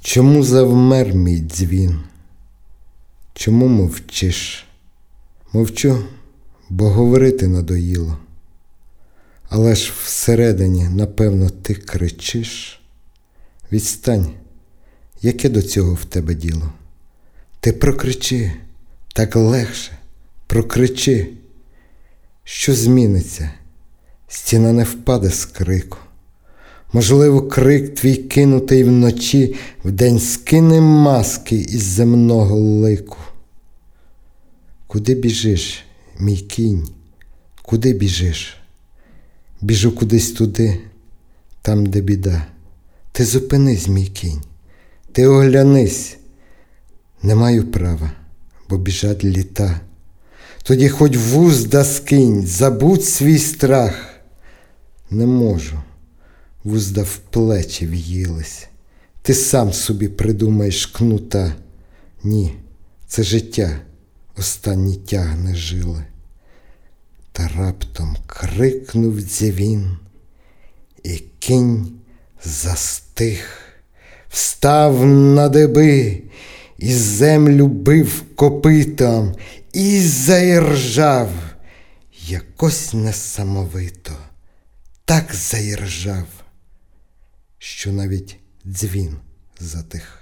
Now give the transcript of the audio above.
Чому завмер мій дзвін? Чому мовчиш? Мовчу, бо говорити надоїло. Але ж всередині, напевно, ти кричиш. Відстань, яке до цього в тебе діло? Ти прокричи, так легше, прокричи. Що зміниться? Стіна не впаде з крику. Можливо, крик твій кинутий вночі вдень скине маски із земного лику. Куди біжиш, мій кінь? Куди біжиш? Біжу кудись туди, там, де біда. Ти зупинись, мій кінь, ти оглянись. Не маю права, бо біжать літа. Тоді хоч вузда скинь, забудь свій страх. Не можу, вузда в плечі в'їлись. Ти сам собі придумаєш кнута. Ні, це життя останні тягне жили. Та раптом крикнув дзвін, і кінь застиг, встав на деби, і землю бив копитом, і заіржав, якось несамовито, так заіржав, що навіть дзвін затих.